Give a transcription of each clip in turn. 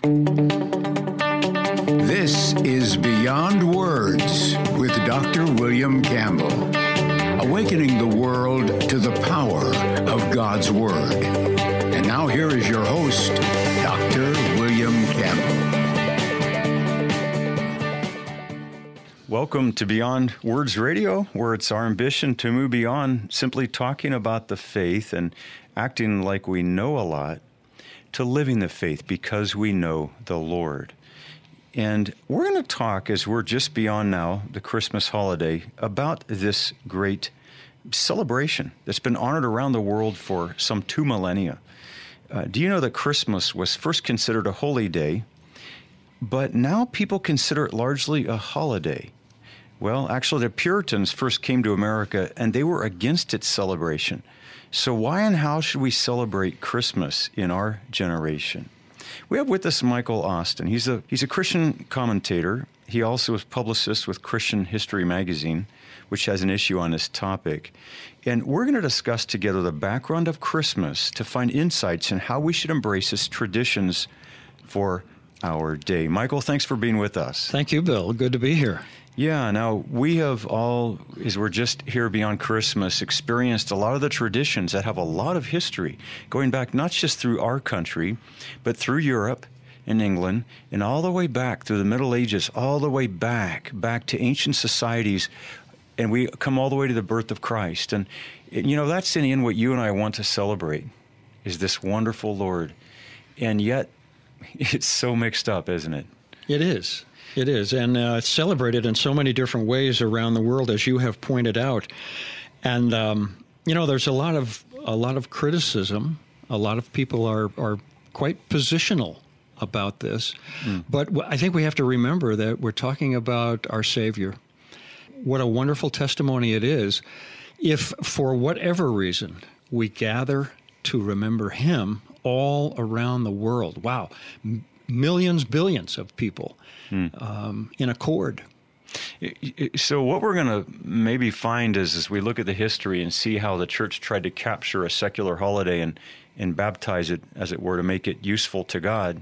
This is Beyond Words with Dr. William Campbell, awakening the world to the power of God's Word. And now here is your host, Dr. William Campbell. Welcome to Beyond Words Radio, where it's our ambition to move beyond simply talking about the faith and acting like we know a lot, to living the faith because we know the Lord. And we're going to talk, as we're just beyond now the Christmas holiday, about this great celebration that's been honored around the world for some 2 millennia. Do you know that Christmas was first considered a holy day, but now people consider it largely a holiday? Well, actually, the Puritans first came to America, and they were against its celebration. So why and how should we celebrate Christmas in our generation? We have with us Michael Austin. He's a Christian commentator. He also is publicist with Christian History Magazine, which has an issue on this topic. And we're going to discuss together the background of Christmas to find insights in how we should embrace its traditions for our day. Michael, thanks for being with us. Thank you, Bill. Good to be here. Yeah, now we have all, as we're just here beyond Christmas, experienced a lot of the traditions that have a lot of history, going back not just through our country, but through Europe and England, and all the way back through the Middle Ages, all the way back to ancient societies, and we come all the way to the birth of Christ. And, you know, that's in the end what you and I want to celebrate, is this wonderful Lord. And yet, it's so mixed up, isn't it? It is. It is, and it's celebrated in so many different ways around the world, as you have pointed out. And there's a lot of criticism. A lot of people are quite positional about this. But I think we have to remember that we're talking about our Savior. What a wonderful testimony it is if, for whatever reason, we gather to remember Him all around the world. Wow. Millions, billions of people in accord. So what we're going to maybe find is, as we look at the history and see how the church tried to capture a secular holiday and baptize it, as it were, to make it useful to God,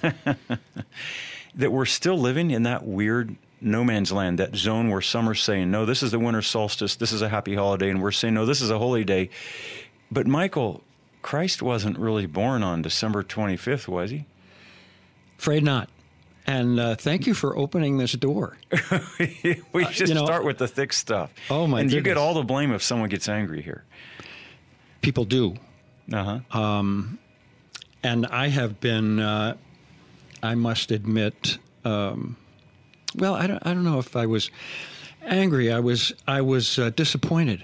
that we're still living in that weird no man's land, that zone where some are saying, no, this is the winter solstice, this is a happy holiday, and we're saying, no, this is a holy day. But Michael, Christ wasn't really born on December 25th, was he? Afraid not. And thank you for opening this door. We should start with the thick stuff. Oh, my And goodness. you get all the blame if someone gets angry here. People do. Uh-huh. And I have been, I must admit, I don't know if I was angry. I was disappointed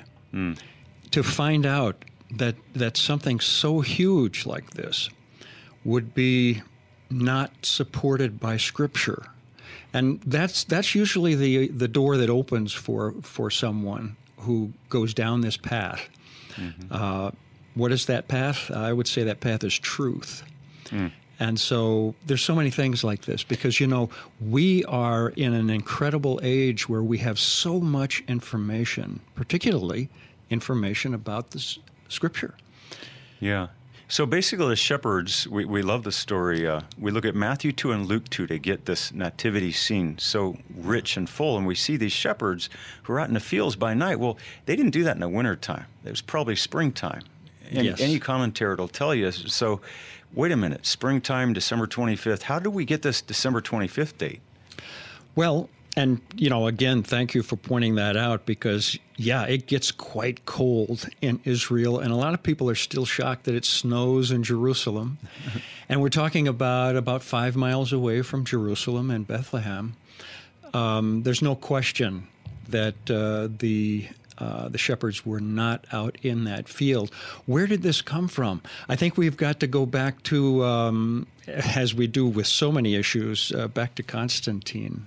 to find out that something so huge like this would be not supported by Scripture. And that's usually the door that opens for someone who goes down this path. Mm-hmm. What is that path? I would say that path is truth. And so there's so many things like this because, we are in an incredible age where we have so much information, particularly information about the Scripture. Yeah. So basically the shepherds, we love the story. We look at Matthew 2 and Luke 2 to get this nativity scene so rich and full. And we see these shepherds who are out in the fields by night. Well, they didn't do that in the wintertime. It was probably springtime. And Yes. Any commentator will tell you. So wait a minute, springtime, December 25th. How did we get this December 25th date? Well, and, again, thank you for pointing that out because, it gets quite cold in Israel, and a lot of people are still shocked that it snows in Jerusalem. And we're talking about 5 miles away from Jerusalem and Bethlehem. There's no question that the shepherds were not out in that field. Where did this come from? I think we've got to go back to, as we do with so many issues, back to Constantine.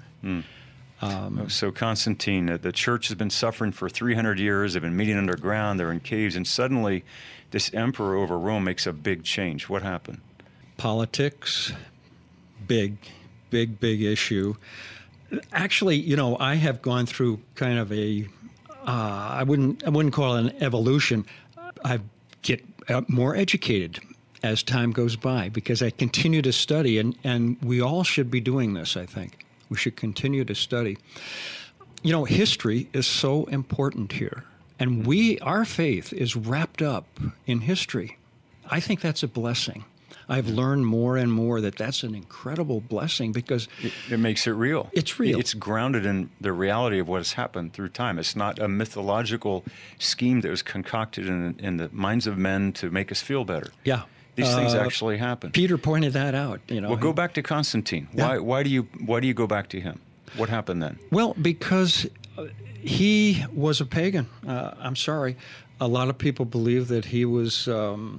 So Constantine, the church has been suffering for 300 years. They've been meeting underground. They're in caves. And suddenly this emperor over Rome makes a big change. What happened? Politics, big issue. Actually, I have gone through kind of a, I wouldn't call it an evolution. I get more educated as time goes by, because I continue to study, and we all should be doing this, I think. We should continue to study. You know, history is so important here, and our faith is wrapped up in history. I think that's a blessing. I've learned more and more that that's an incredible blessing, because it makes it real. It's real. It's grounded in the reality of what has happened through time. It's not a mythological scheme that was concocted in the minds of men to make us feel better. Yeah. These things actually happen. Peter pointed that out. You know. Well, go back to Constantine. Yeah. Why do you go back to him? What happened then? Well, because he was a pagan. I'm sorry. A lot of people believe that he was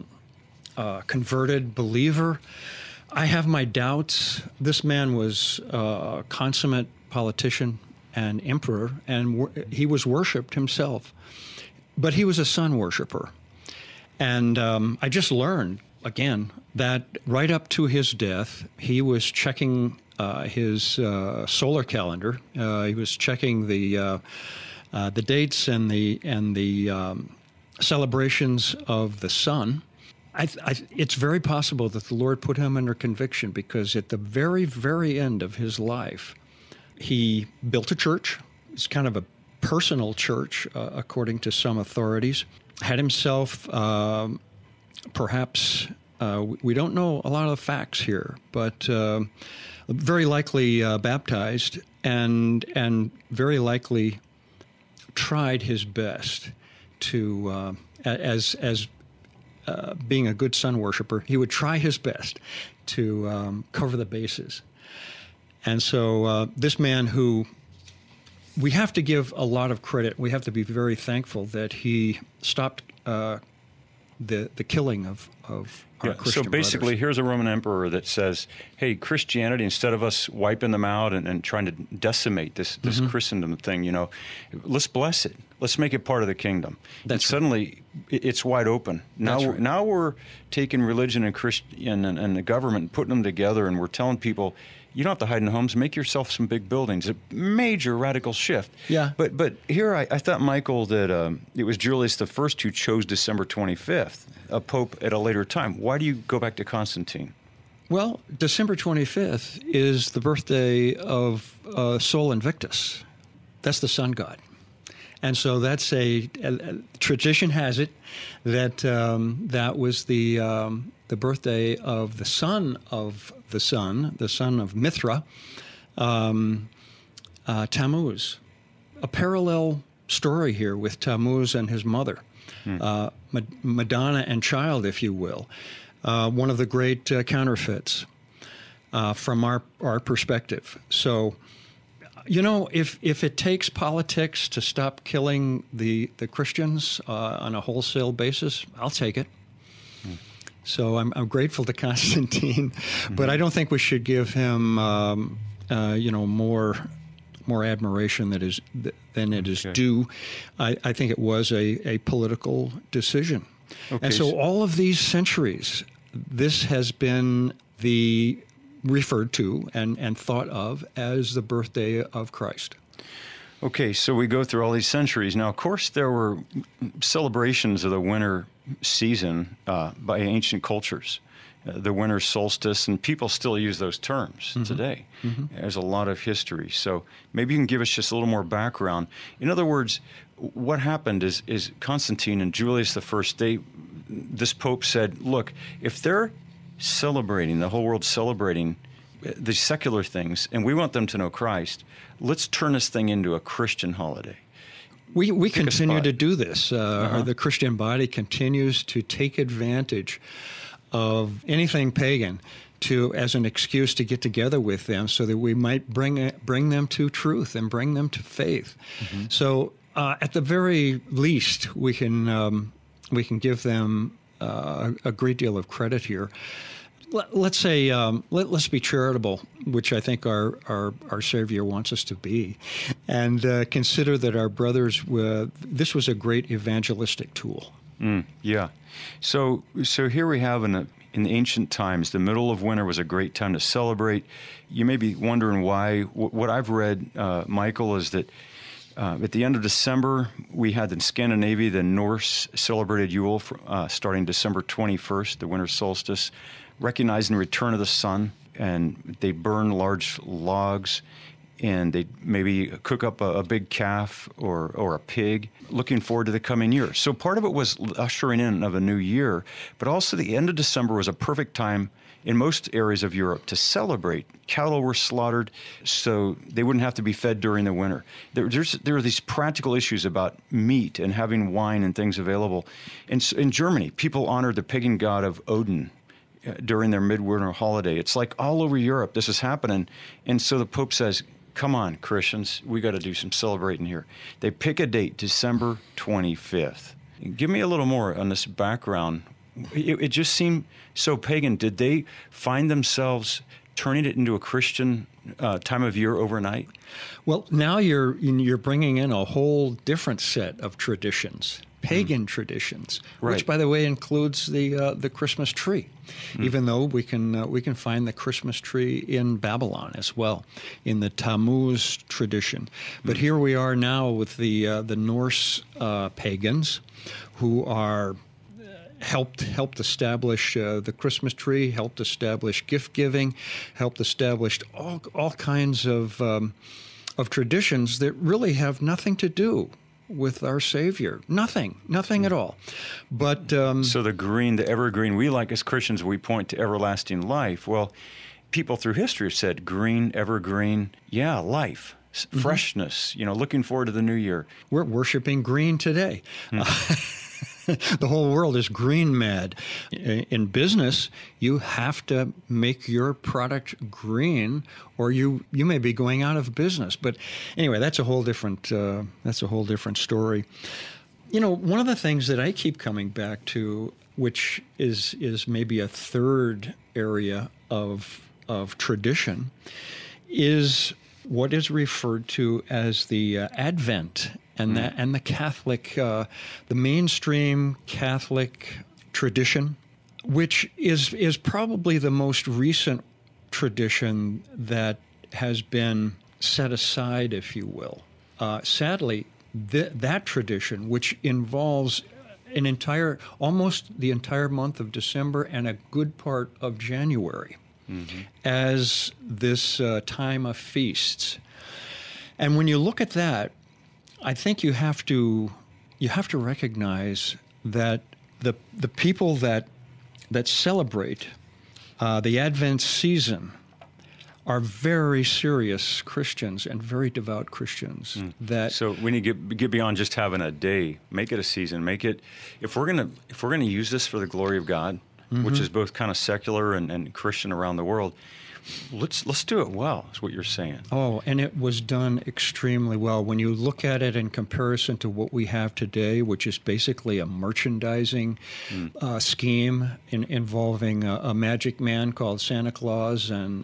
a converted believer. I have my doubts. This man was a consummate politician and emperor, and he was worshipped himself. But he was a sun worshiper. And I just learned, again, that right up to his death, he was checking his solar calendar. He was checking the dates and the celebrations of the sun. It's very possible that the Lord put him under conviction, because at the very, very end of his life, he built a church. It's kind of a personal church, according to some authorities. Had himself, perhaps, we don't know a lot of the facts here, but very likely baptized, and very likely tried his best to, as being a good sun worshiper, he would try his best to cover the bases. And so this man, who we have to give a lot of credit, we have to be very thankful that he stopped the killing of our Christian So basically, brothers. here's a Roman emperor that says, hey, Christianity, instead of us wiping them out and trying to decimate this Christendom thing, you know, let's bless it. Let's make it part of the kingdom. That's and suddenly, it's wide open. Now, That's right. Now we're taking religion and Christian and the government and putting them together, and we're telling people, you don't have to hide in homes. Make yourself some big buildings. A major radical shift. Yeah. But here I thought, Michael, that it was Julius I who chose December 25th, a pope at a later time. Why do you go back to Constantine? Well, December 25th is the birthday of Sol Invictus. That's the sun god. And so that's a tradition has it that that was the birthday of the son of the son of Mithra, Tammuz. A parallel story here with Tammuz and his mother, Madonna and child, if you will. One of the great counterfeits from our perspective. So, you know, if it takes politics to stop killing the Christians on a wholesale basis, I'll take it. So I'm grateful to Constantine, but I don't think we should give him, more admiration than it is due. I think it was a political decision. Okay. And so all of these centuries, this has been referred to and thought of as the birthday of Christ. Okay, so we go through all these centuries. Now, of course, there were celebrations of the winter season by ancient cultures, the winter solstice, and people still use those terms today. There's a lot of history. So maybe you can give us just a little more background. In other words, what happened is Constantine and Julius I, this pope said, look, if they're celebrating, the whole world's celebrating the secular things, and we want them to know Christ, let's turn this thing into a Christian holiday. We continue to do this. The Christian body continues to take advantage of anything pagan as an excuse to get together with them, so that we might bring them to truth and bring them to faith. So at the very least, we can give them a great deal of credit here. Let's say let's be charitable, which I think our Savior wants us to be, and consider that our brothers this was a great evangelistic tool. Yeah. So here we have in the ancient times, the middle of winter was a great time to celebrate. You may be wondering why. What I've read, Michael, is that At the end of December, we had in Scandinavia, the Norse celebrated Yule starting December 21st, the winter solstice, recognizing the return of the sun, and they burn large logs, and they maybe cook up a big calf or a pig, looking forward to the coming year. So part of it was ushering in of a new year, but also the end of December was a perfect time in most areas of Europe to celebrate. Cattle were slaughtered so they wouldn't have to be fed during the winter. There are these practical issues about meat and having wine and things available. In Germany, people honored the pagan god of Odin during their midwinter holiday. It's like all over Europe this is happening. And so the Pope says, come on, Christians, we got to do some celebrating here. They pick a date, December 25th. Give me a little more on this background. It just seemed so pagan. Did they find themselves turning it into a Christian time of year overnight? Well, now you're bringing in a whole different set of traditions, pagan traditions, right, which, by the way, includes the Christmas tree. Even though we can find the Christmas tree in Babylon as well, in the Tammuz tradition. But here we are now with the Norse pagans, who are helped establish the Christmas tree, helped establish gift giving, helped establish all kinds of traditions that really have nothing to do with our Savior. Nothing at all. But so the evergreen, we like as Christians, we point to everlasting life. Well, people through history have said green, evergreen, life, freshness, looking forward to the new year. We're worshiping green today. The whole world is green mad. In business, you have to make your product green, or you may be going out of business. But anyway, that's a whole different story. One of the things that I keep coming back to, which is maybe a third area of tradition, is what is referred to as the Advent. And the Catholic, the mainstream Catholic tradition, which is probably the most recent tradition that has been set aside, if you will. Sadly, that tradition, which involves almost the entire month of December and a good part of January, as this time of feasts. And when you look at that, I think you have to recognize that the people that celebrate the Advent season are very serious Christians and very devout Christians. So we need to get beyond just having a day. Make it a season. Make it, if we're gonna use this for the glory of God, which is both kind of secular and Christian around the world. Let's do it well, is what you're saying. Oh, and it was done extremely well. When you look at it in comparison to what we have today, which is basically a merchandising scheme involving a magic man called Santa Claus and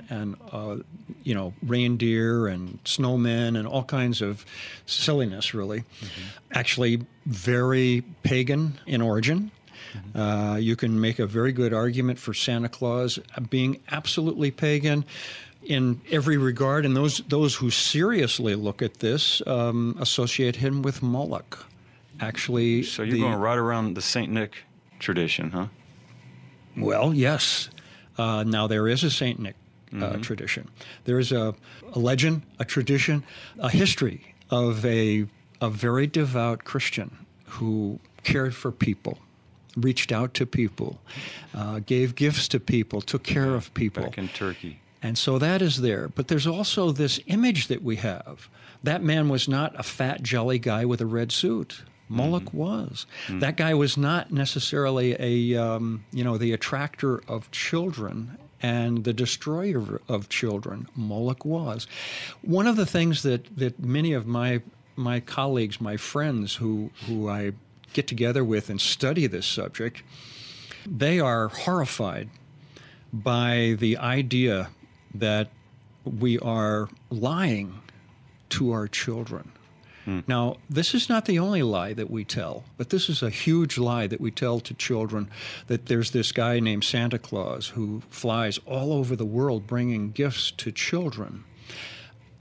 reindeer and snowmen and all kinds of silliness, really. Actually, very pagan in origin. You can make a very good argument for Santa Claus being absolutely pagan in every regard, and those who seriously look at this associate him with Moloch. Actually, so you're going right around the Saint Nick tradition, huh? Well, yes. Now there is a Saint Nick tradition. There is a legend, a tradition, a history of a very devout Christian who cared for people, reached out to people, gave gifts to people, took care of people. Back in Turkey. And so that is there. But there's also this image that we have. That man was not a fat, jolly guy with a red suit. Moloch was. That guy was not necessarily the attractor of children and the destroyer of children. Moloch was. One of the things that many of my colleagues, my friends who I get together with and study this subject, they are horrified by the idea that we are lying to our children. Now, this is not the only lie that we tell, but this is a huge lie that we tell to children, that there's this guy named Santa Claus who flies all over the world bringing gifts to children.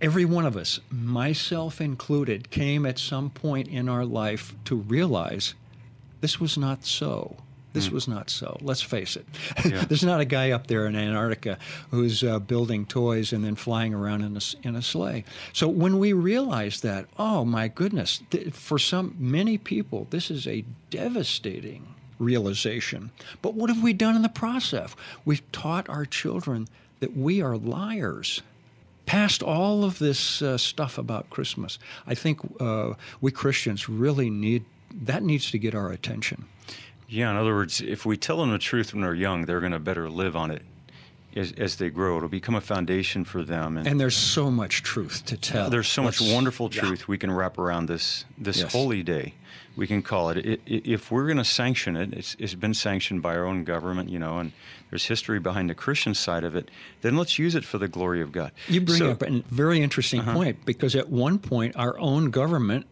Every one of us, myself included, came at some point in our life to realize this was not so. This was not so. Let's face it. Yeah. There's not a guy up there in Antarctica who's building toys and then flying around in a sleigh. So when we realize that, oh my goodness, for many people, this is a devastating realization. But what have we done in the process? We've taught our children that we are liars. Past all of this stuff about Christmas, I think we Christians really needs to get our attention. Yeah, in other words, if we tell them the truth when they're young, they're going to better live on it as they grow. It'll become a foundation for them. And there's so much truth to tell. There's so much wonderful truth we can wrap around this yes. holy day. We can call it. If we're going to sanction it, it's been sanctioned by our own government, and there's history behind the Christian side of it, then let's use it for the glory of God. You bring up a very interesting point, because at one point our own government,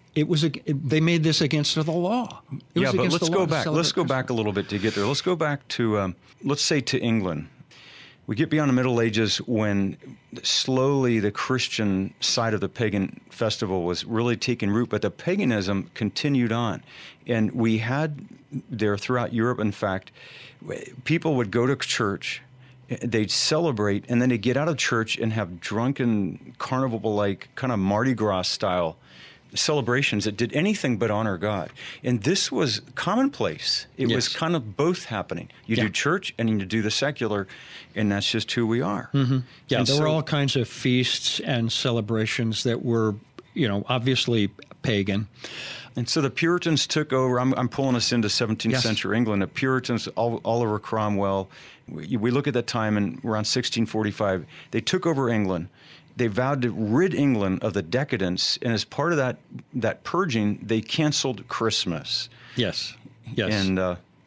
they made this against the law. But let's go back. Let's go back a little bit to get there. Let's go back to, let's say, to England. We get beyond the Middle Ages when slowly the Christian side of the pagan festival was really taking root, but the paganism continued on. And we had there throughout Europe, in fact, people would go to church, they'd celebrate, and then they'd get out of church and have drunken, carnival-like, kind of Mardi Gras style celebrations that did anything but honor God. And this was commonplace. It was kind of both happening. You do church and you do the secular, and that's just who we are. Mm-hmm. Yeah, and there were all kinds of feasts and celebrations that were, obviously pagan. And so the Puritans took over. I'm pulling us into 17th century England. The Puritans, Oliver Cromwell, we look at that time in around 1645, they took over England. They vowed to rid England of the decadence, and as part of that purging, they canceled Christmas. Yes. And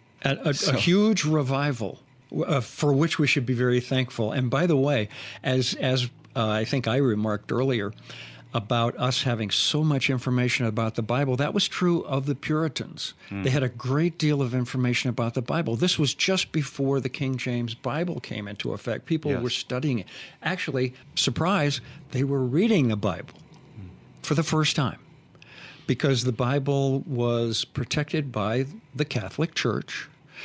a huge revival for which we should be very thankful. And by the way, as I think I remarked earlier about us having so much information about the Bible, that was true of the Puritans. They had a great deal of information about the Bible. This was just before the King James Bible came into effect. People were studying it. Actually, surprise, they were reading the Bible for the first time, because the Bible was protected by the Catholic Church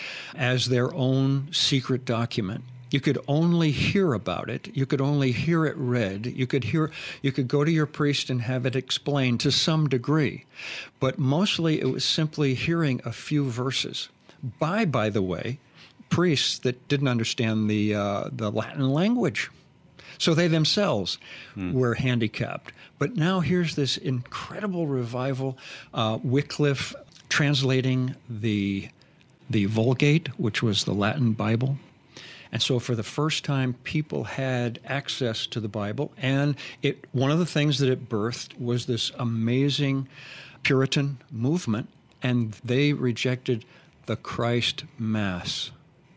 as their own secret document. You could only hear about it. You could only hear it read. You could go to your priest and have it explained to some degree. But mostly it was simply hearing a few verses by the way, priests that didn't understand the Latin language. So they themselves were handicapped. But now here's this incredible revival. Wycliffe translating the Vulgate, which was the Latin Bible. And so for the first time, people had access to the Bible. And one of the things that it birthed was this amazing Puritan movement, and they rejected the Christ Mass.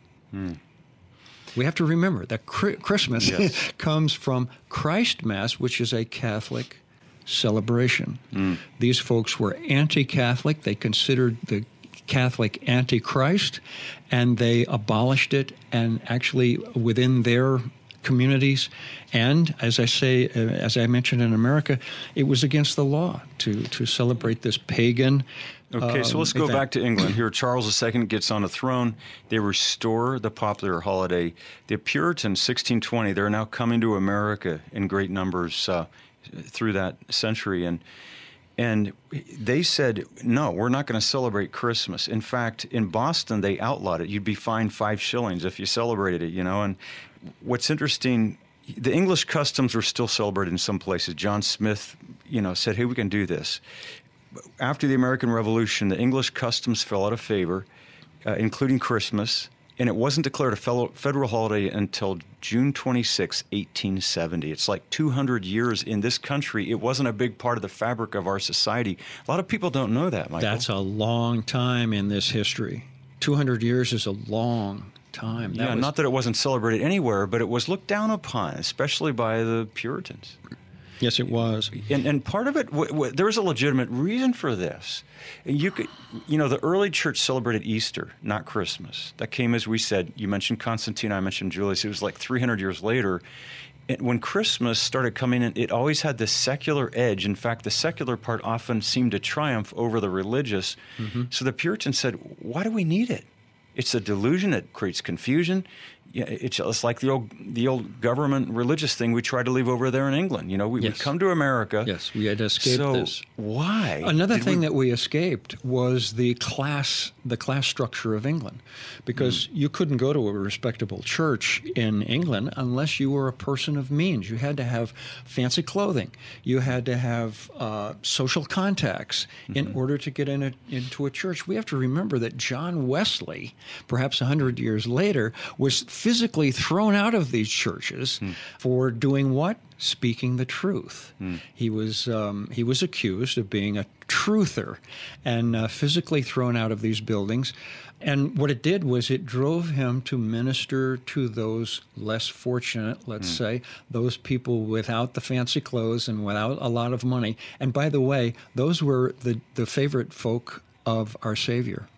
We have to remember that Christmas comes from Christ Mass, which is a Catholic celebration. These folks were anti-Catholic. They considered the Catholic Antichrist, and they abolished it, and actually within their communities, and as I mentioned in America, it was against the law to celebrate this pagan Okay, so let's go back to England. Here, Charles II gets on the throne. They restore the popular holiday. The Puritans, 1620, they're now coming to America in great numbers through that century, and they said, no, we're not going to celebrate Christmas. In fact, in Boston, they outlawed it. You'd be fined 5 shillings if you celebrated it, And what's interesting, the English customs were still celebrated in some places. John Smith, said, hey, we can do this. After the American Revolution, the English customs fell out of favor, including Christmas, and it wasn't declared a federal holiday until June 26, 1870. It's like 200 years in this country. It wasn't a big part of the fabric of our society. A lot of people don't know that, Michael. That's a long time in this history. 200 years is a long time. Not that it wasn't celebrated anywhere, but it was looked down upon, especially by the Puritans. Yes, it was. And part of it, there was a legitimate reason for this. The early church celebrated Easter, not Christmas. That came, as we said, you mentioned Constantine, I mentioned Julius. It was like 300 years later. when Christmas started coming in, it always had this secular edge. In fact, the secular part often seemed to triumph over the religious. So the Puritans said, why do we need it? It's a delusion. It creates confusion. Yeah, it's just like the old government religious thing we tried to leave over there in England. We come to America. Yes, we had escaped this. So why? Another thing that we escaped was the class structure of England, because you couldn't go to a respectable church in England unless you were a person of means. You had to have fancy clothing. You had to have social contacts in order to get into a church. We have to remember that John Wesley, perhaps 100 years later, was physically thrown out of these churches for doing what? Speaking the truth. He was accused of being a truther and physically thrown out of these buildings. And what it did was it drove him to minister to those less fortunate, let's say, those people without the fancy clothes and without a lot of money. And by the way, those were the favorite folk of our Savior.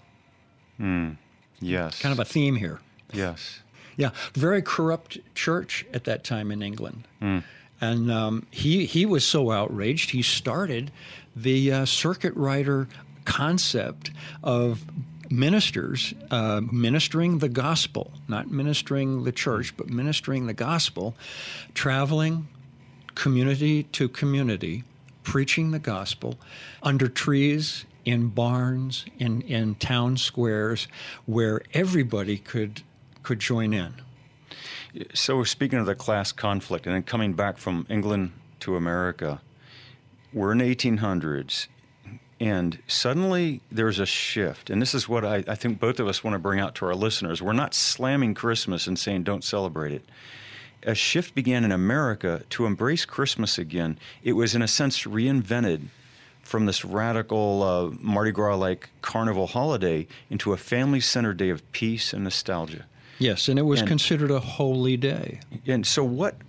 Yes. Kind of a theme here. Yes. Yeah, very corrupt church at that time in England. And he was so outraged, he started the circuit rider concept of ministers ministering the gospel, not ministering the church, but ministering the gospel, traveling community to community, preaching the gospel under trees, in barns, in town squares, where everybody could join in. So speaking of the class conflict, and then coming back from England to America, we're in the 1800s, and suddenly there's a shift. And this is what I think both of us want to bring out to our listeners. We're not slamming Christmas and saying don't celebrate it. A shift began in America to embrace Christmas again. It was, in a sense, reinvented from this radical Mardi Gras-like carnival holiday into a family-centered day of peace and nostalgia. Yes, and it was considered a holy day. And so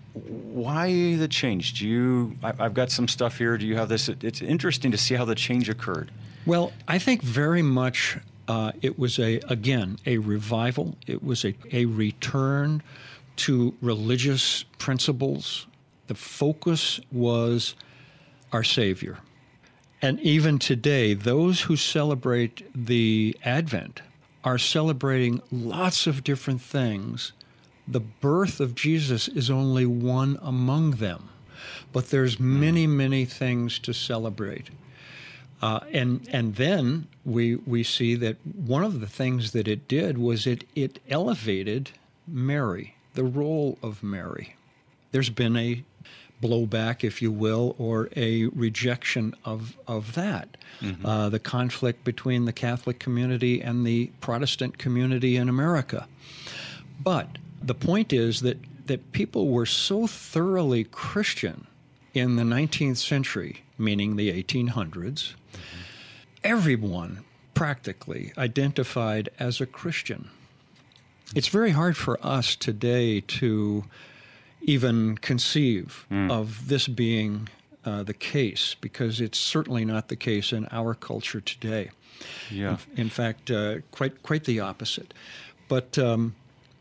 why the change? I've got some stuff here. Do you have this? It's interesting to see how the change occurred. Well, I think very much it was a revival. It was a return to religious principles. The focus was our Savior. And even today, those who celebrate the Advent are celebrating lots of different things. The birth of Jesus is only one among them, but there's many, many things to celebrate. And then we see that one of the things that it did was it elevated Mary, the role of Mary. There's been a blowback, if you will, or a rejection of that. The conflict between the Catholic community and the Protestant community in America. But the point is that people were so thoroughly Christian in the 19th century, meaning the 1800s, everyone practically identified as a Christian. It's very hard for us today to even conceive of this being the case, because it's certainly not the case in our culture today. Yeah. In fact, quite the opposite. But in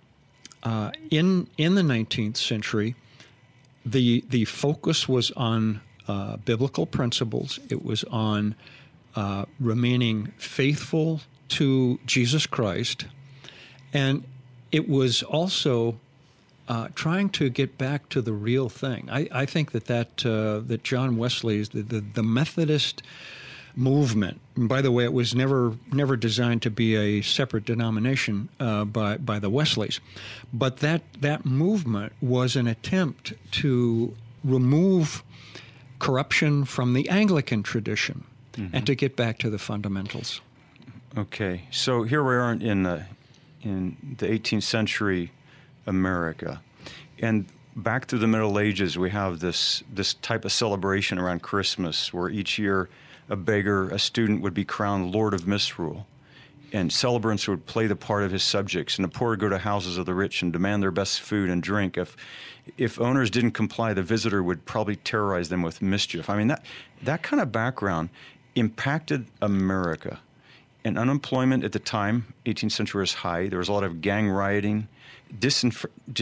the 19th century, the focus was on biblical principles. It was on remaining faithful to Jesus Christ, and it was also trying to get back to the real thing. I think that John Wesley's the Methodist movement. And by the way, it was never designed to be a separate denomination by the Wesleys, but that movement was an attempt to remove corruption from the Anglican tradition and to get back to the fundamentals. Okay, so here we are in the 18th century America, and back through the Middle Ages, we have this type of celebration around Christmas, where each year a student would be crowned Lord of Misrule, and celebrants would play the part of his subjects, and the poor would go to houses of the rich and demand their best food and drink. If owners didn't comply, the visitor would probably terrorize them with mischief. I mean, that kind of background impacted America. And unemployment at the time, 18th century, was high. There was a lot of gang rioting,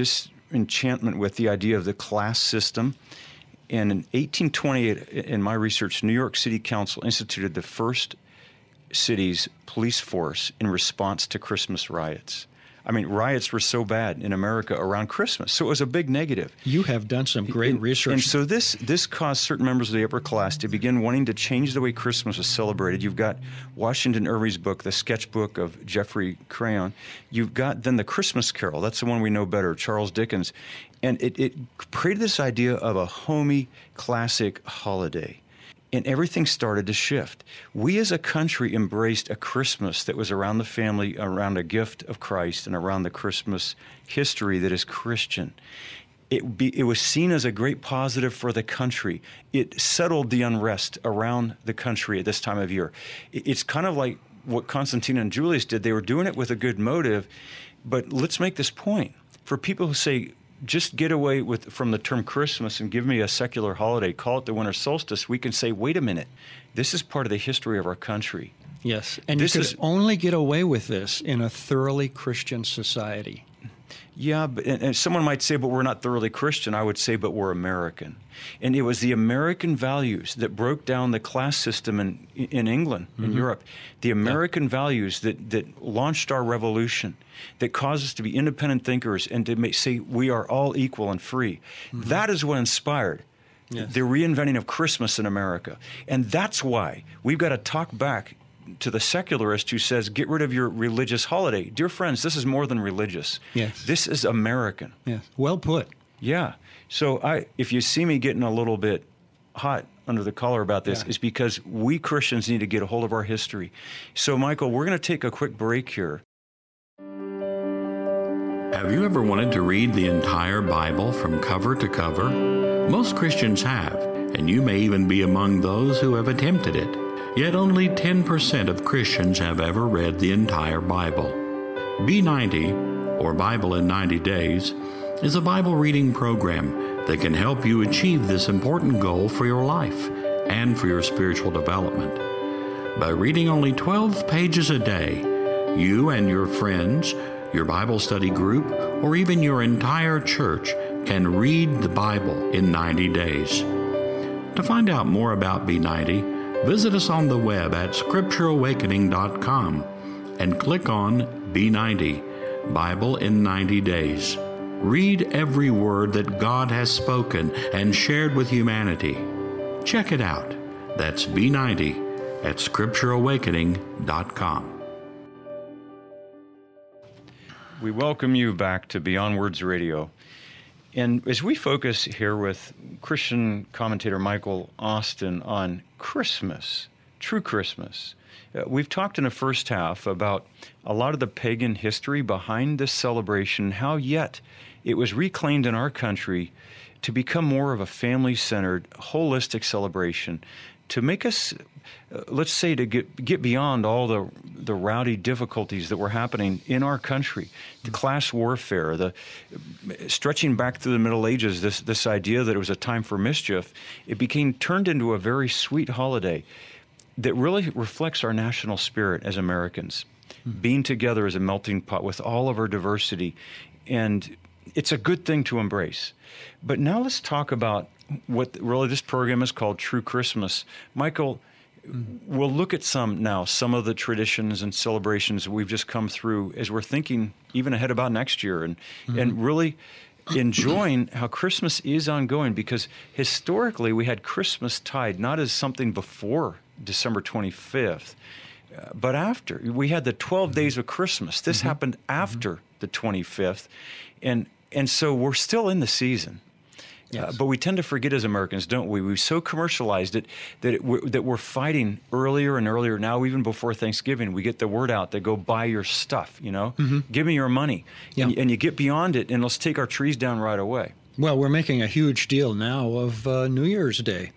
enchantment with the idea of the class system. And in 1828, in my research, New York City Council instituted the first city's police force in response to Christmas riots. I mean, riots were so bad in America around Christmas, so it was a big negative. You have done some great research. And so this caused certain members of the upper class to begin wanting to change the way Christmas was celebrated. You've got Washington Irving's book, The Sketchbook of Geoffrey Crayon. You've got then The Christmas Carol. That's the one we know better, Charles Dickens. And it created this idea of a homey, classic holiday. And everything started to shift. We as a country embraced a Christmas that was around the family, around a gift of Christ, and around the Christmas history that is Christian. It was seen as a great positive for the country. It settled the unrest around the country at this time of year. It's kind of like what Constantine and Julius did. They were doing it with a good motive. But let's make this point. For people who say, just get away from the term Christmas and give me a secular holiday, call it the winter solstice, we can say, wait a minute, this is part of the history of our country. Yes, and you could only get away with this in a thoroughly Christian society. Yeah, and someone might say, but we're not thoroughly Christian. I would say, but we're American. And it was the American values that broke down the class system in England, in Europe. The American values that launched our revolution, that caused us to be independent thinkers and to say we are all equal and free. That is what inspired the reinventing of Christmas in America. And that's why we've got to talk back to the secularist who says, get rid of your religious holiday. Dear friends, this is more than religious. Yes. This is American. Yes. Well put. Yeah. So if you see me getting a little bit hot under the collar about this, it's because we Christians need to get a hold of our history. So, Michael, we're going to take a quick break here. Have you ever wanted to read the entire Bible from cover to cover? Most Christians have, and you may even be among those who have attempted it. Yet only 10% of Christians have ever read the entire Bible. B90, or Bible in 90 Days, is a Bible reading program that can help you achieve this important goal for your life and for your spiritual development. By reading only 12 pages a day, you and your friends, your Bible study group, or even your entire church can read the Bible in 90 days. To find out more about B90, visit us on the web at scriptureawakening.com and click on B90, Bible in 90 Days. Read every word that God has spoken and shared with humanity. Check it out. That's B90 at scriptureawakening.com. We welcome you back to Beyond Words Radio. And as we focus here with Christian commentator Michael Austin on Christmas, true Christmas, we've talked in the first half about a lot of the pagan history behind this celebration, how yet it was reclaimed in our country to become more of a family-centered, holistic celebration, to make us, let's say, to get beyond all the rowdy difficulties that were happening in our country, the class warfare, the stretching back through the Middle Ages, this idea that it was a time for mischief. It became turned into a very sweet holiday that really reflects our national spirit as Americans, being together as a melting pot with all of our diversity. And it's a good thing to embrace. But now let's talk about what really this program is called True Christmas. Michael, we'll look at some of the traditions and celebrations we've just come through as we're thinking even ahead about next year and really enjoying how Christmas is ongoing, because historically we had Christmas tide not as something before December 25th, but after. We had the 12 days of Christmas. This happened after the 25th, and so we're still in the season. Yes. But we tend to forget as Americans, don't we? We've so commercialized it that we're fighting earlier and earlier. Now, even before Thanksgiving, we get the word out that go buy your stuff, Give me your money. Yeah. And you get beyond it, and let's take our trees down right away. Well, we're making a huge deal now of New Year's Day.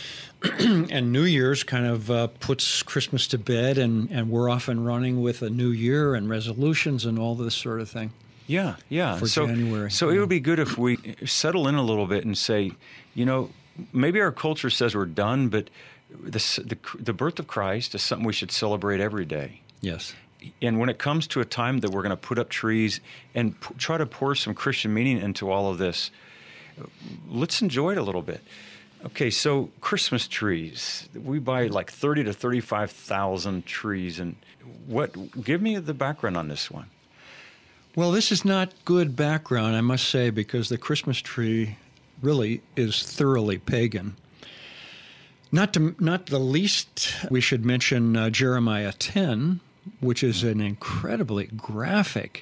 And New Year's kind of puts Christmas to bed, and we're off and running with a new year and resolutions and all this sort of thing. Yeah. For January. So it would be good if we settle in a little bit and say, maybe our culture says we're done, but the birth of Christ is something we should celebrate every day. Yes. And when it comes to a time that we're going to put up trees and try to pour some Christian meaning into all of this, let's enjoy it a little bit. Okay, so Christmas trees. We buy like 30 to 35,000 trees. And give me the background on this one. Well, this is not good background, I must say, because the Christmas tree really is thoroughly pagan. Not the least, we should mention Jeremiah 10, which is an incredibly graphic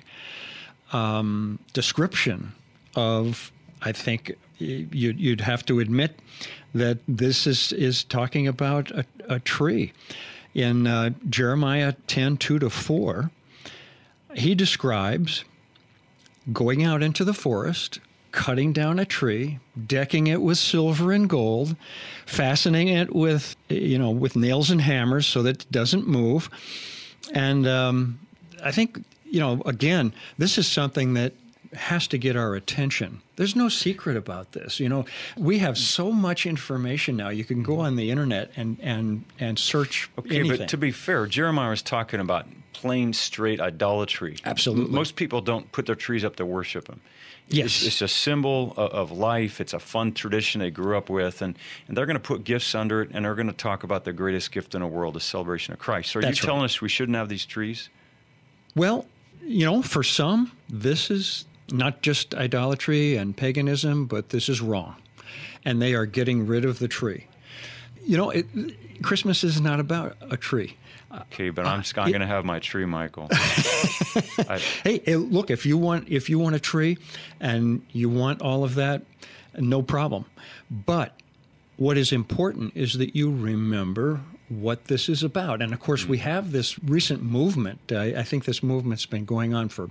description of, I think you'd have to admit that this is talking about a tree. In Jeremiah 10, 2-4, he describes going out into the forest, cutting down a tree, decking it with silver and gold, fastening it with nails and hammers so that it doesn't move. And I think, again, this is something that has to get our attention. There's no secret about this. We have so much information now. You can go on the internet and search anything. But to be fair, Jeremiah was talking about plain, straight idolatry. Absolutely. Most people don't put their trees up to worship them. Yes. It's a symbol of life. It's a fun tradition they grew up with, and they're going to put gifts under it, and they're going to talk about the greatest gift in the world, the celebration of Christ. So are you telling us we shouldn't have these trees? Well, for some, this is not just idolatry and paganism, but this is wrong, and they are getting rid of the tree. Christmas is not about a tree. Okay, but I'm going to have my tree, Michael. Hey, look, if you want a tree and you want all of that, no problem. But what is important is that you remember what this is about. And of course, we have this recent movement. I think this movement's been going on for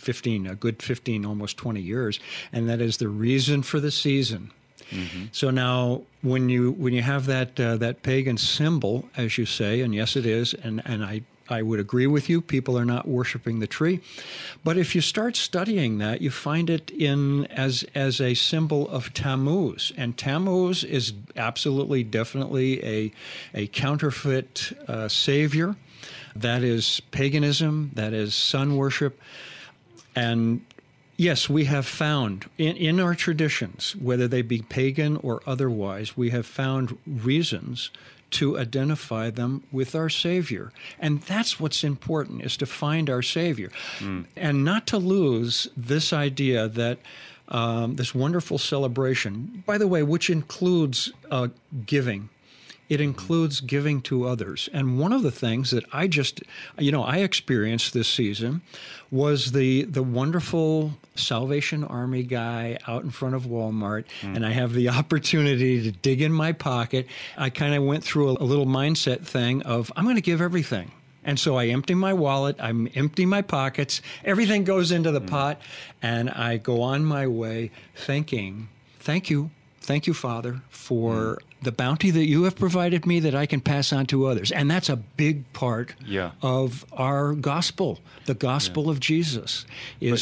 15, almost 20 years, and that is the reason for the season. Mm-hmm. So now, when you have that pagan symbol, as you say, and yes, it is, and I would agree with you, people are not worshiping the tree, but if you start studying that, you find it as a symbol of Tammuz, and Tammuz is absolutely, definitely a counterfeit savior. That is paganism. That is sun worship, and yes, we have found in our traditions, whether they be pagan or otherwise, we have found reasons to identify them with our Savior. And that's what's important, is to find our Savior. And not to lose this idea that this wonderful celebration, by the way, which includes giving. It includes giving to others. And one of the things that I experienced this season was the wonderful Salvation Army guy out in front of Walmart, and I have the opportunity to dig in my pocket. I kind of went through a little mindset thing of, I'm going to give everything. And so I empty my wallet, I empty my pockets, everything goes into the pot, and I go on my way thinking, thank you, Father, for the bounty that you have provided me that I can pass on to others. And that's a big part of our gospel. The gospel of Jesus is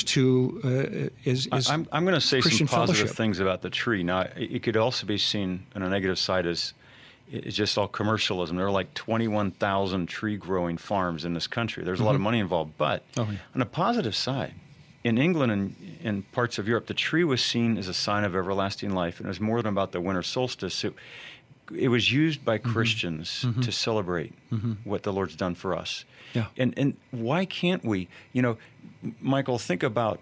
I'm going to say Christian some positive fellowship. things about the tree. Now, it could also be seen on a negative side as it's just all commercialism. There are like 21,000 tree-growing farms in this country. There's a lot of money involved. But on a positive side, in England and in parts of Europe, the tree was seen as a sign of everlasting life, and it was more than about the winter solstice. It was used by Christians to celebrate what the Lord's done for us. Yeah. And why can't we? Michael, let's think about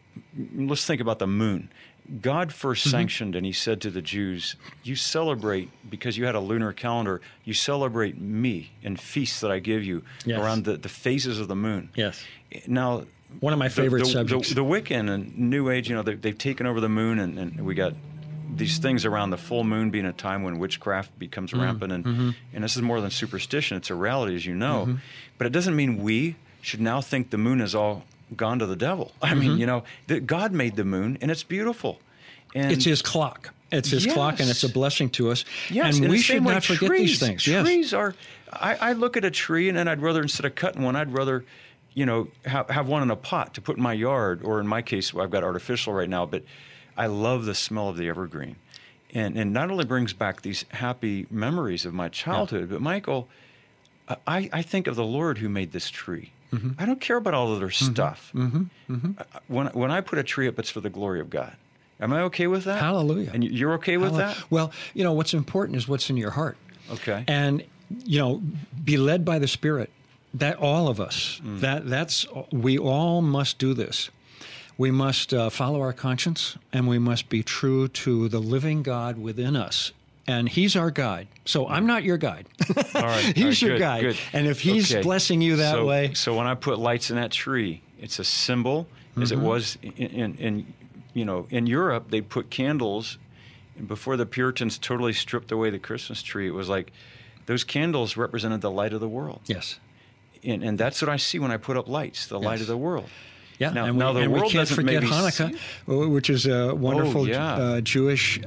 the moon. God first sanctioned, and he said to the Jews, you celebrate, because you had a lunar calendar, you celebrate me and feasts that I give you around the phases of the moon. Yes. Now, one of my favorite subjects. The Wiccan and New Age, they've taken over the moon, and we got these things around the full moon being a time when witchcraft becomes rampant. And this is more than superstition. It's a reality, as you know. But it doesn't mean we should now think the moon is all gone to the devil. I mean, God made the moon, and it's beautiful. And it's his clock. It's his clock, and it's a blessing to us. Yes, and we should not forget these things. Trees are. I look at a tree, and then I'd rather, instead of cutting one, I'd rather, have one in a pot to put in my yard, or in my case, I've got artificial right now. But I love the smell of the evergreen, and not only brings back these happy memories of my childhood, but Michael, I think of the Lord who made this tree. I don't care about all of their stuff. When I put a tree up, it's for the glory of God. Am I okay with that? Hallelujah. And you're okay with that? Well, what's important is what's in your heart. Okay. And, be led by the Spirit. That all of us, we all must do this. We must follow our conscience, and we must be true to the living God within us. And He's our guide. So I'm not your guide. All right. He's your good, guide. Good. And if He's blessing you that way. So when I put lights in that tree, it's a symbol, as it was in Europe, they put candles. And before the Puritans totally stripped away the Christmas tree, it was like those candles represented the light of the world. Yes. And that's what I see when I put up lights, the light of the world. Yeah, now and we can't forget Hanukkah, which is a wonderful Jewish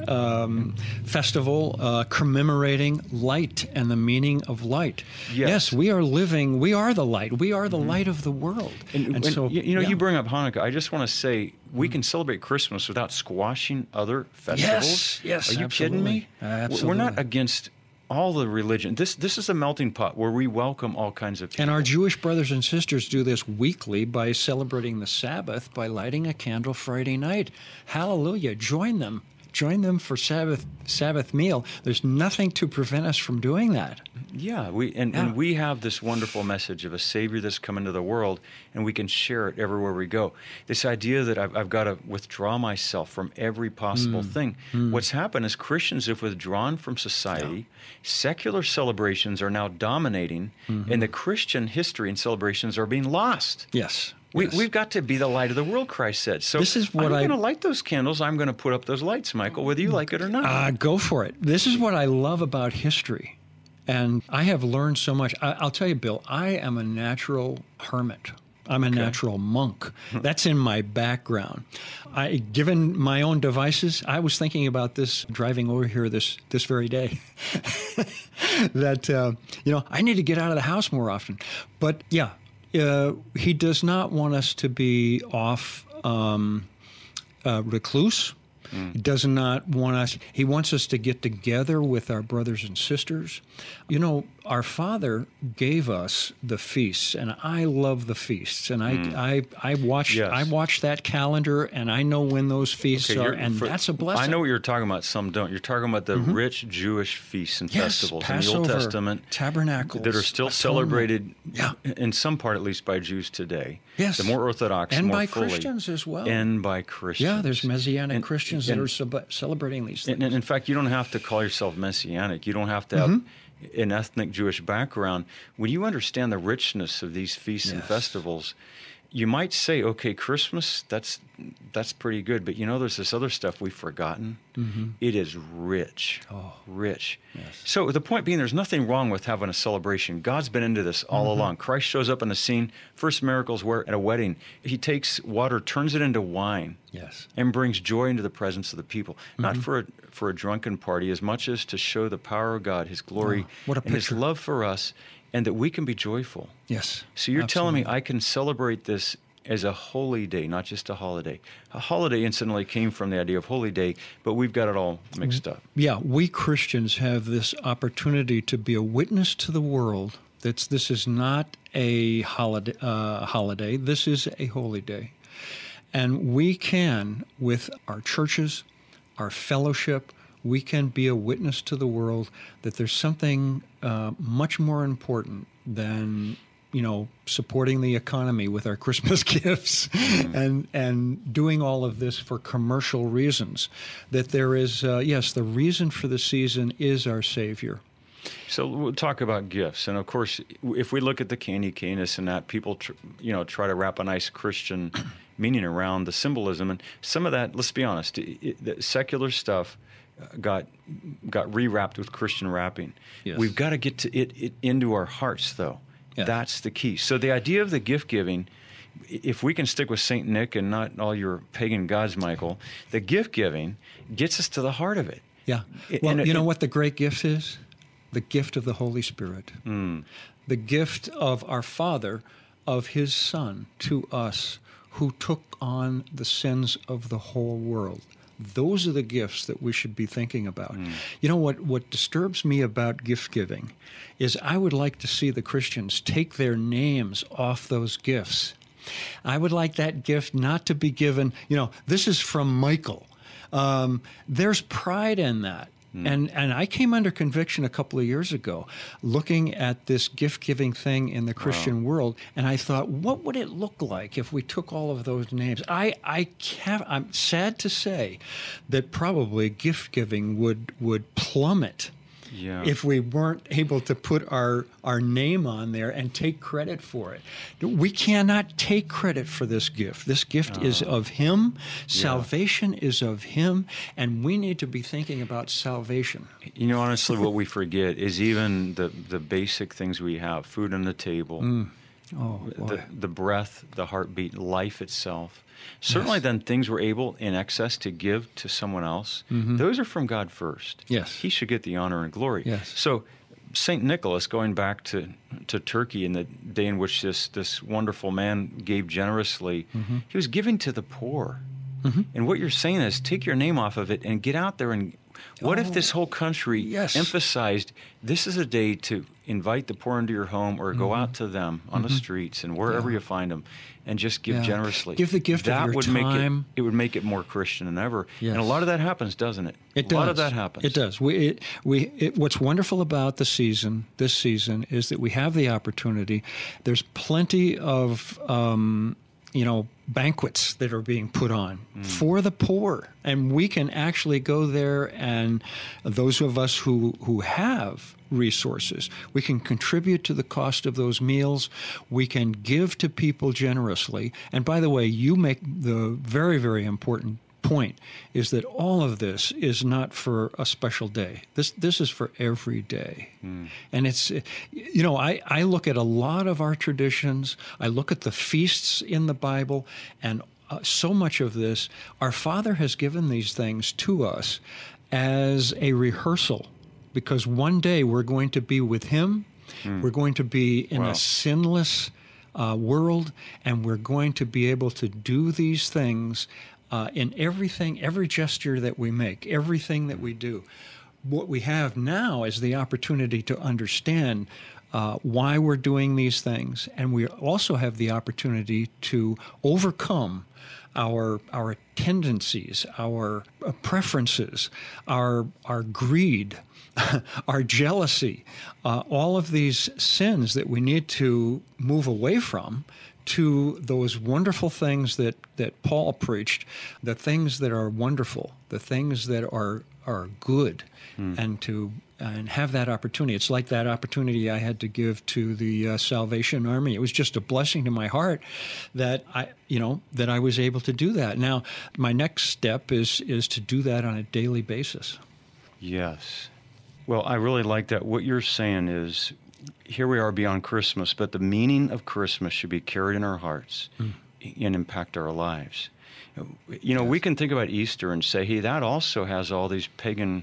festival commemorating light and the meaning of light. Yes, we are the light. We are the light of the world. And so, you bring up Hanukkah. I just want to say we can celebrate Christmas without squashing other festivals. Yes, Are you kidding me? Absolutely. We're not against all the religion. This is a melting pot where we welcome all kinds of people. And our Jewish brothers and sisters do this weekly by celebrating the Sabbath by lighting a candle Friday night. Hallelujah. Join them. Join them for Sabbath meal. There's nothing to prevent us from doing that. Yeah, and we have this wonderful message of a Savior that's come into the world, and we can share it everywhere we go. This idea that I've got to withdraw myself from every possible thing. What's happened is Christians have withdrawn from society. Secular celebrations are now dominating, and the Christian history and celebrations are being lost. Yes. We've got to be the light of the world, Christ said. So this is what I'm going to light those candles. I'm going to put up those lights, Michael, whether you like it or not. Go for it. This is what I love about history. And I have learned so much. I'll tell you, Bill, I am a natural hermit. I'm a natural monk. That's in my background. Given my own devices, I was thinking about this driving over here this very day. That, I need to get out of the house more often. But, He does not want us to be off recluse. He does not want us. He wants us to get together with our brothers and sisters. Our Father gave us the feasts, and I love the feasts. And I watch that calendar, and I know when those feasts are, and that's a blessing. I know what you're talking about. Some don't. You're talking about the rich Jewish feasts and festivals Passover, in the Old Testament, tabernacles that are still celebrated, in some part at least, by Jews today. Yes, the more Orthodox, and more by fully, Christians as well. And by Christians. Yeah, there's Messianic Christians that are celebrating these things. And in fact, you don't have to call yourself Messianic. You don't have to have an ethnic Jewish background. When you understand the richness of these feasts and festivals, you might say, okay, Christmas, that's pretty good. But there's this other stuff we've forgotten. It is rich, rich. Yes. So the point being, there's nothing wrong with having a celebration. God's been into this all along. Christ shows up on the scene. First miracles were at a wedding. He takes water, turns it into wine, and brings joy into the presence of the people. Not for a drunken party, as much as to show the power of God, His glory, and His love for us, and that we can be joyful. Yes. So you're telling me I can celebrate this as a holy day, not just a holiday. A holiday, incidentally, came from the idea of holy day, but we've got it all mixed up. Yeah, we Christians have this opportunity to be a witness to the world that this is not a holiday. This is a holy day. And we can, with our churches, our fellowship, we can be a witness to the world that there's something much more important than supporting the economy with our Christmas gifts and doing all of this for commercial reasons. That there is, the reason for the season is our Savior. So we'll talk about gifts, and of course, if we look at the candy canes and that, people try to wrap a nice Christian meaning around the symbolism, and some of that, let's be honest, the secular stuff got rewrapped with Christian wrapping. Yes. We've got to get it into our hearts, though. Yes. That's the key. So the idea of the gift giving, if we can stick with St. Nick and not all your pagan gods, Michael, the gift giving gets us to the heart of it. Yeah. Well, you know what the great gift is? The gift of the Holy Spirit. The gift of our Father, of His Son to us, who took on the sins of the whole world. those are the gifts that we should be thinking about. You know, what disturbs me about gift giving is I would like to see the Christians take their names off those gifts. I would like that gift not to be given, this is from Michael. There's pride in that. And I came under conviction a couple of years ago looking at this gift-giving thing in the Christian world, and I thought, what would it look like if we took all of those names? I'm sad to say that probably gift-giving would plummet if we weren't able to put our name on there and take credit for it. We cannot take credit for this gift. This gift is of Him. Salvation is of Him, and we need to be thinking about salvation. Honestly, what we forget is even the basic things we have, food on the table, the breath, the heartbeat, life itself. Certainly then things we're able in excess to give to someone else, those are from God first. Yes. He should get the honor and glory. Yes. So St. Nicholas, going back to Turkey in the day in which this wonderful man gave generously, he was giving to the poor. And what you're saying is take your name off of it and get out there and what if this whole country emphasized this is a day to invite the poor into your home or go out to them on the streets and wherever you find them and just give generously. Give the gift of your time. It would make it more Christian than ever. Yes. And a lot of that happens, doesn't it? It does. A lot of that happens. It does. What's wonderful about this season is that we have the opportunity. There's plenty of banquets that are being put on for the poor. And we can actually go there, and those of us who have resources, we can contribute to the cost of those meals. We can give to people generously. And by the way, you make the very, very important point is that all of this is not for a special day. This is for every day. And it's, I look at a lot of our traditions. I look at the feasts in the Bible, and so much of this, our Father has given these things to us as a rehearsal, because one day we're going to be with Him. We're going to be in a sinless world, and we're going to be able to do these things in everything, every gesture that we make, everything that we do. What we have now is the opportunity to understand why we're doing these things, and we also have the opportunity to overcome our tendencies, our preferences, our greed, our jealousy, all of these sins that we need to move away from, to those wonderful things that Paul preached, the things that are wonderful, the things that are good, and have that opportunity. It's like that opportunity I had to give to the Salvation Army. It was just a blessing to my heart that I was able to do that. Now, my next step is to do that on a daily basis. Yes. Well, I really like that. What you're saying is, here we are beyond Christmas, but the meaning of Christmas should be carried in our hearts and impact our lives. We can think about Easter and say, hey, that also has all these pagan,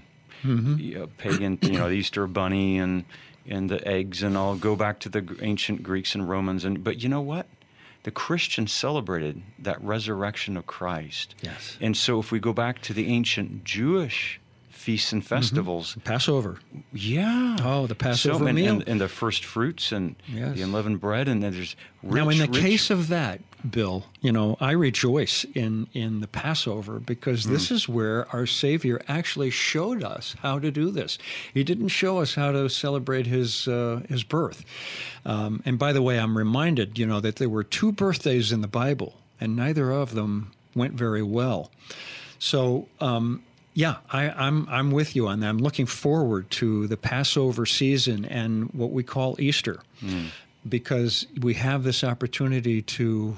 the Easter bunny and the eggs and all. Go back to the ancient Greeks and Romans. But you know what? The Christians celebrated that resurrection of Christ. Yes. And so if we go back to the ancient Jewish feasts and festivals. Passover. Yeah. Oh, the Passover meal. And the first fruits and the unleavened bread. And then there's Now, in the case of that, Bill, I rejoice in the Passover because this is where our Savior actually showed us how to do this. He didn't show us how to celebrate his birth. And by the way, I'm reminded, that there were 2 birthdays in the Bible, and neither of them went very well. So, I'm with you on that. I'm looking forward to the Passover season and what we call Easter, because we have this opportunity to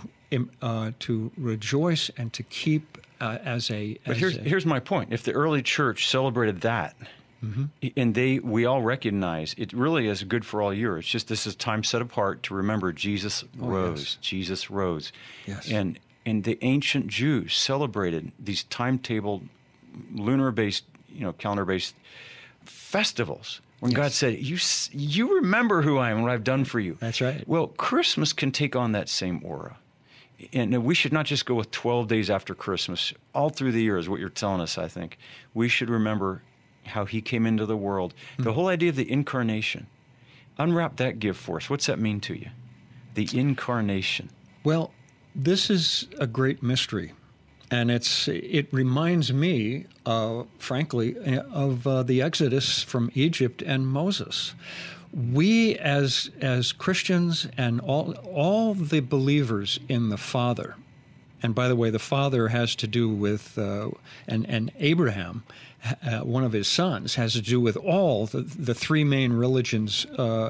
rejoice and to keep But here's my point. If the early church celebrated that, and we all recognize it really is good for all year. It's just this is time set apart to remember Jesus rose. Yes. Jesus rose. Yes. And the ancient Jews celebrated these timetabled, lunar-based, calendar-based festivals. When God said, you remember who I am and what I've done for you. That's right. Well, Christmas can take on that same aura. And we should not just go with 12 days after Christmas. All through the year is what you're telling us, I think. We should remember how he came into the world. The whole idea of the incarnation. Unwrap that gift for us. What's that mean to you? The incarnation. Well, this is a great mystery. And it reminds me, frankly, of the Exodus from Egypt and Moses. We as Christians and all the believers in the Father, and by the way, the Father has to do with, and Abraham, one of his sons, has to do with all the three main religions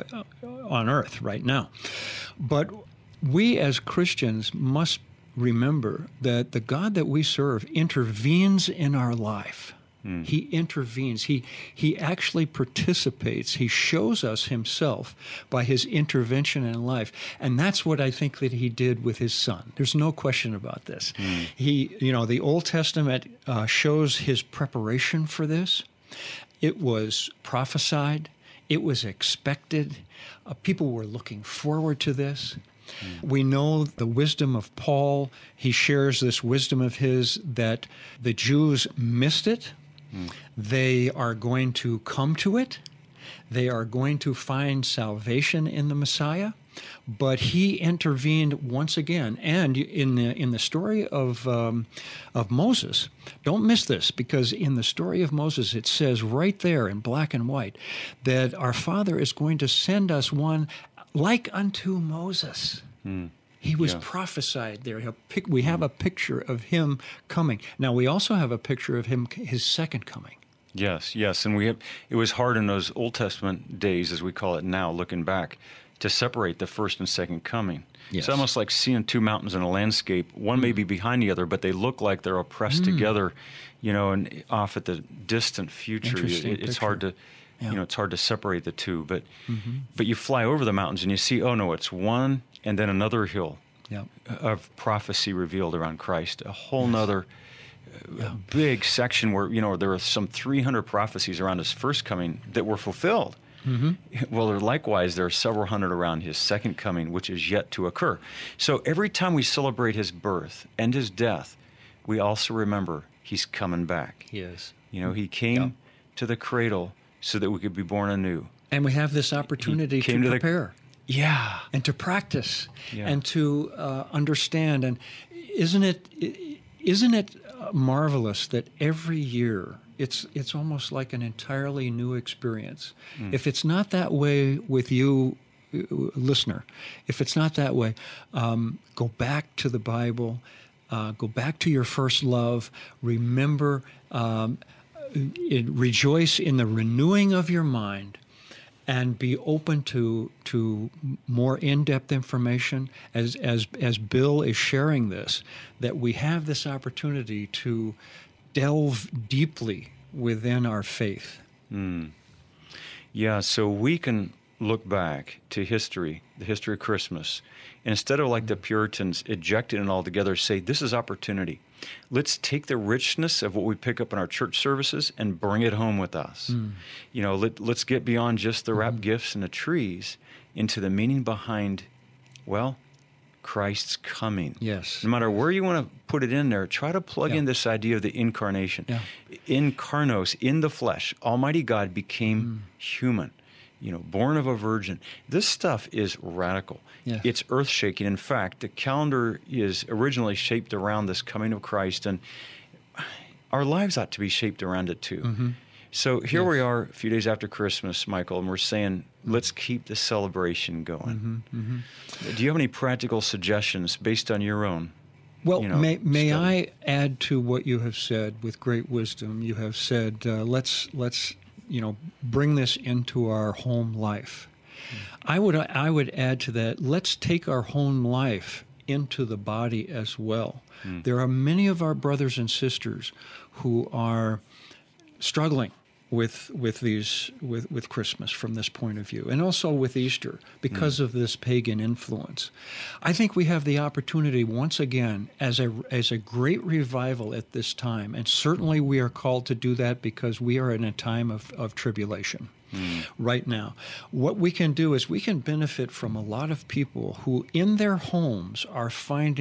on earth right now. But we as Christians must remember that the God that we serve intervenes in our life. He intervenes. He actually participates. He shows us himself by his intervention in life. And that's what I think that he did with his son. There's no question about this. The Old Testament shows his preparation for this. It was prophesied. It was expected. People were looking forward to this. We know the wisdom of Paul. He shares this wisdom of his that the Jews missed it. They are going to come to it. They are going to find salvation in the Messiah. But he intervened once again. And in the story of Moses, don't miss this, because in the story of Moses, it says right there in black and white that our Father is going to send us one like unto Moses. He was prophesied there. We have a picture of him coming. Now, we also have a picture of his second coming. Yes. And it was hard in those Old Testament days, as we call it now, looking back, to separate the first and second coming. Yes. It's almost like seeing two mountains in a landscape. One may be behind the other, but they look like they're pressed together, and off at the distant future. It's hard to... it's hard to separate the two, but you fly over the mountains and you see, oh no, it's one and then another hill of prophecy revealed around Christ, a whole nother big section where, there were some 300 prophecies around his first coming that were fulfilled. Well, likewise, there are several hundred around his second coming, which is yet to occur. So every time we celebrate his birth and his death, we also remember he's coming back. He is. He came to the cradle so that we could be born anew. And we have this opportunity to prepare. And to practice and to understand. And isn't it marvelous that every year it's almost like an entirely new experience? If it's not that way with you, listener, if it's not that way, go back to the Bible, go back to your first love, remember, rejoice in the renewing of your mind, and be open to more in-depth information. As Bill is sharing this, that we have this opportunity to delve deeply within our faith. Yeah, so we can look back to history, the history of Christmas, and instead of like the Puritans ejecting it altogether, say this is opportunity. Let's take the richness of what we pick up in our church services and bring it home with us. Let's get beyond just the wrapped gifts and the trees into the meaning behind, Christ's coming. Yes. No matter where you want to put it in there, try to plug in this idea of the incarnation. Incarnos, in the flesh, Almighty God became human. Born of a virgin. This stuff is radical. Yeah. It's earth-shaking. In fact, the calendar is originally shaped around this coming of Christ, and our lives ought to be shaped around it too. So here we are a few days after Christmas, Michael, and we're saying, let's keep the celebration going. Do you have any practical suggestions based on your own? Well, may I add to what you have said with great wisdom? You have said, let's bring this into our home life. I would add to that, let's take our home life into the body as well. There are many of our brothers and sisters who are struggling with Christmas from this point of view, and also with Easter because of this pagan influence. I think we have the opportunity once again as a great revival at this time, and certainly we are called to do that because we are in a time of tribulation right now. What we can do is we can benefit from a lot of people who in their homes are finding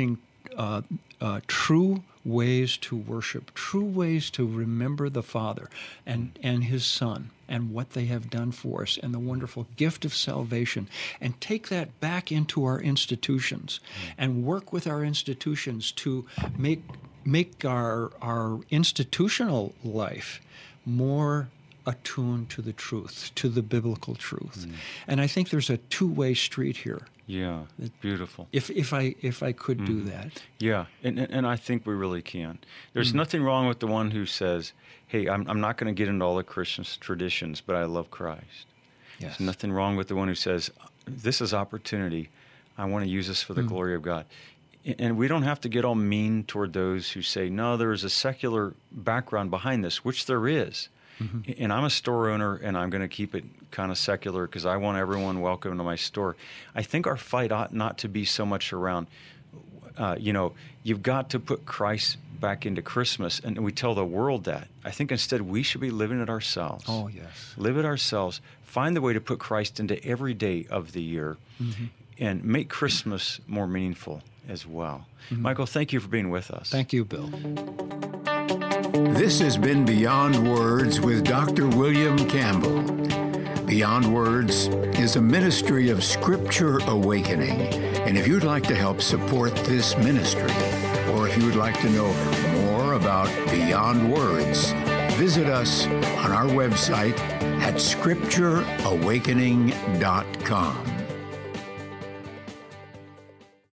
true ways to worship, true ways to remember the Father and His Son and what they have done for us and the wonderful gift of salvation, and take that back into our institutions and work with our institutions to make our institutional life more attuned to the truth, to the biblical truth. And I think there's a two-way street here. Yeah, beautiful. If I could do that. Yeah, and I think we really can. There's nothing wrong with the one who says, hey, I'm not going to get into all the Christian traditions, but I love Christ. Yes. There's nothing wrong with the one who says, this is opportunity. I want to use this for the glory of God. And we don't have to get all mean toward those who say, no, there is a secular background behind this, which there is. And I'm a store owner, and I'm going to keep it kind of secular because I want everyone welcome to my store. I think our fight ought not to be so much around, you've got to put Christ back into Christmas, and we tell the world that. I think instead we should be living it ourselves. Oh, yes. Live it ourselves. Find the way to put Christ into every day of the year and make Christmas more meaningful as well. Michael, thank you for being with us. Thank you, Bill. This has been Beyond Words with Dr. William Campbell. Beyond Words is a ministry of Scripture Awakening. And if you'd like to help support this ministry, or if you would like to know more about Beyond Words, visit us on our website at scriptureawakening.com.